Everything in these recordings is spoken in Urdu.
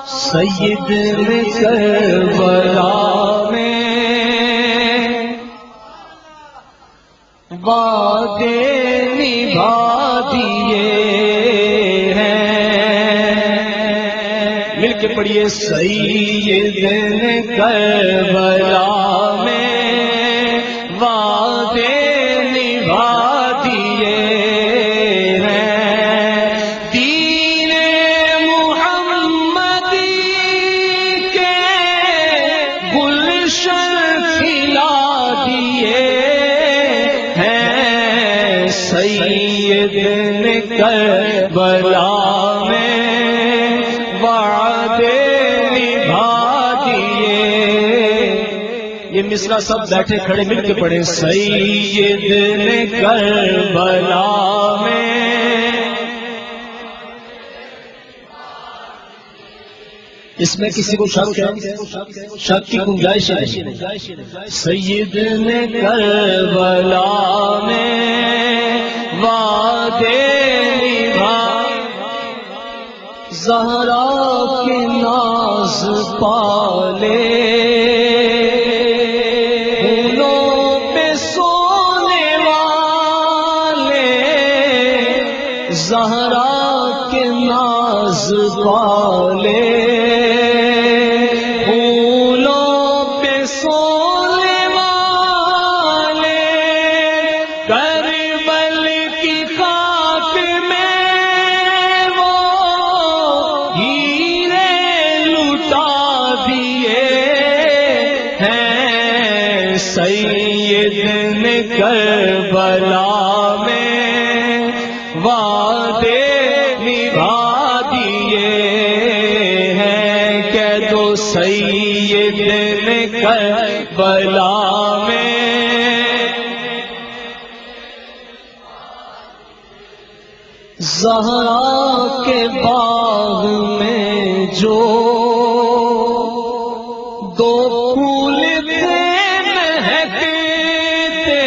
سید نے کربلا میں وعدے نبھا دیے ہیں. مل کے پڑھیے سید نے کربلا میں وعدے نبھا دیے ہیں. دین محمدی کے گلشن کھلا دیے ہیں. سید نے کربلا میں وعدے نبھا دیے. یہ مصرع سب بیٹھے کھڑے مل کے پڑھیں. سید نے کربلا میں اس میں کسی کو شک ہے؟ شک کی گنجائش نہیں. سید نے کربلا میں وعدے نبھا زہرا کے ناز پالے زہرا کے ناز والے پھولوں پہ سونے والے کربل کی خاک میں وہ ہیرے لٹا دیے ہیں. سید نے کربلا میں وعدے نبھا دیے ہیں. کہہ دو سید نے کربلا میں زہرا کے باغ میں جو دو پھول تھے مہکتے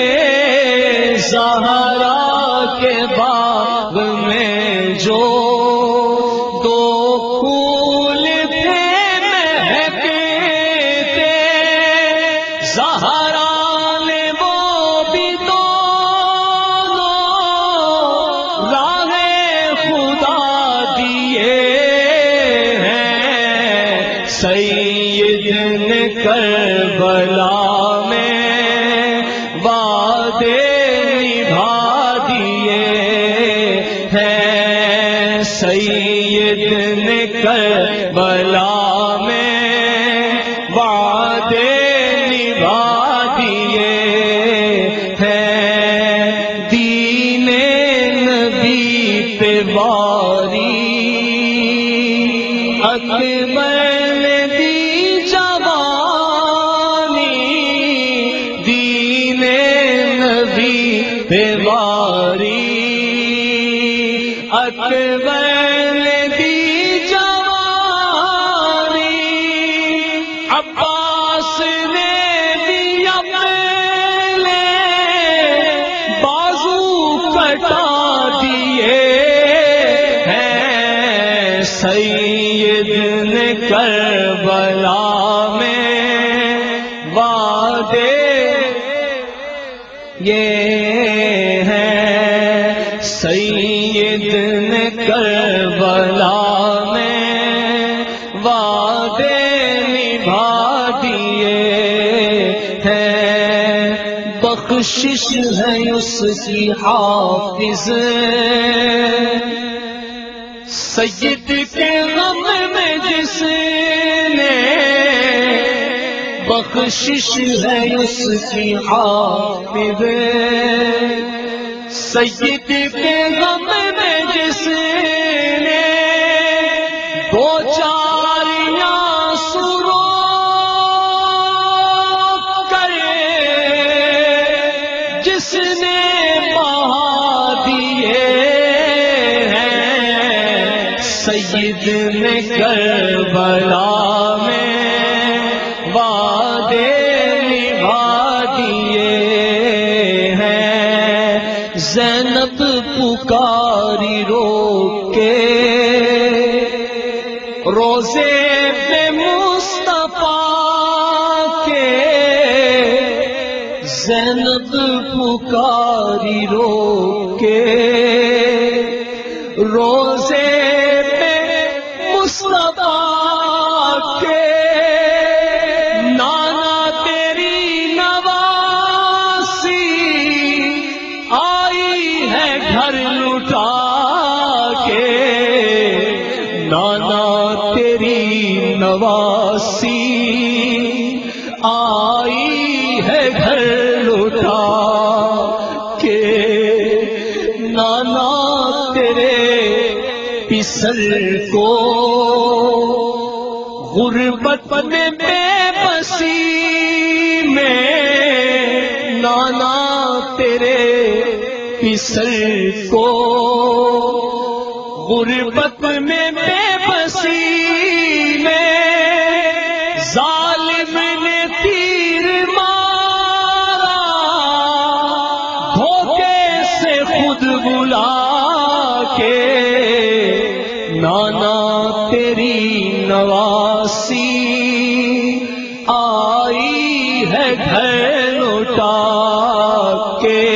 زہرا کے باغ میں جو دو پھول تھے مہکتے زہرا نے وہ بھی دونوں راہ خدا دیے ہیں. سید نے کربلا میں وعدے نبھا دیے ہیں. سید نے کربلا میں وعدے نبھا دیے ہیں. دین نبی پہ واری اکبر نے دی جوانی. دین نبی پہ واری اکبر نے دی جوانی. عباس نے بھی اپنے بازو کٹا دیے ہیں. سید نے کربلا میں وعدے یہ ہیں. سید نے کربلا میں وعدے نبھا دیے ہیں. بخشش ہے اس کی حافظ سید کے غم میں جس نے بخشش ہے اس کی حافظ سید کے غم میں جس نے دو چار آنسو رو کر جس نے بہا دیے ہیں. سید نے کربلا میں وعدے نبھا دیے ہیں. زینب پکاری رو کے روزے پہ مصطفیٰ کے زینب پکاری رو کے، روزے پہ مصطفیٰ کے نانا تیری نواسی آئی ہے گھر لٹا کے، نانا تیری نواسی آئی ہے گھر لٹا کے، نانا تیرے پسر کو غربت میں بے بسی میں، نانا تیرے پسر کو غربت میں بے بسی میں، ظالم نے تیر مارا دھوکے سے خود بلا کے، نانا تیری نواسی آئی ہے گھر لوٹا کے،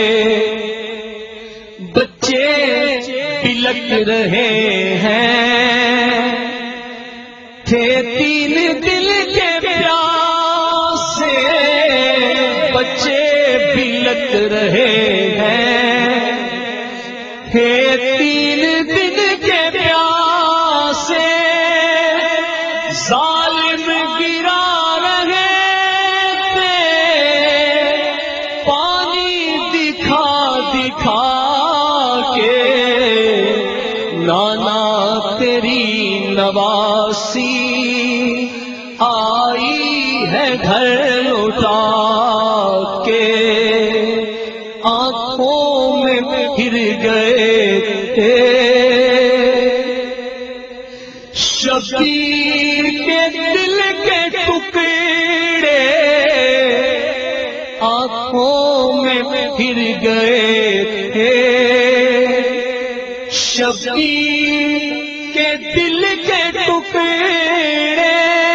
بچے بلک رہے ہیں تھے تین دل کے پیاسے، بچے بلک رہے ہیں تھے تین دل کے پیاسے، ظالم گرا رہے تھے پانی دکھا دکھا کے، نانا تیری نواسی آئی ہے گھر لوٹا کے، آنکھوں میں گر گئے تھے شبیر کے دل کے ٹکڑے، آنکھوں میں گر گئے تھے شبیر کے دل کے ٹکڑے،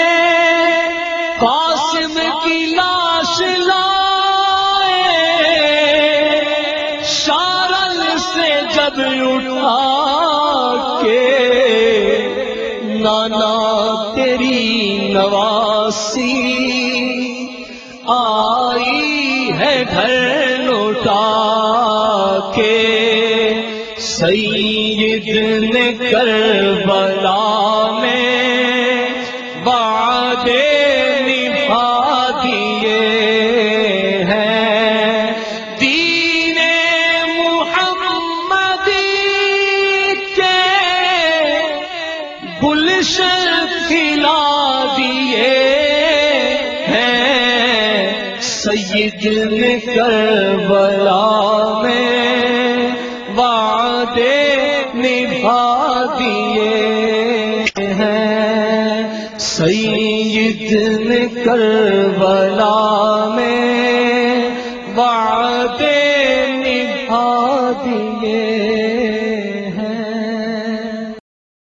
قاسم کی لاش لائے شارل سے جب اٹھا کے، نانا تیری نواسی آئی ہے گھر لوٹا کے، سید نے کربلا میں وعدے نبھا دیے ہیں، دین محمدی کے گلشن کھلا دیے ہیں، سید نے کربلا میں وعدے نبھا دیے ہیں، سید نے کربلا میں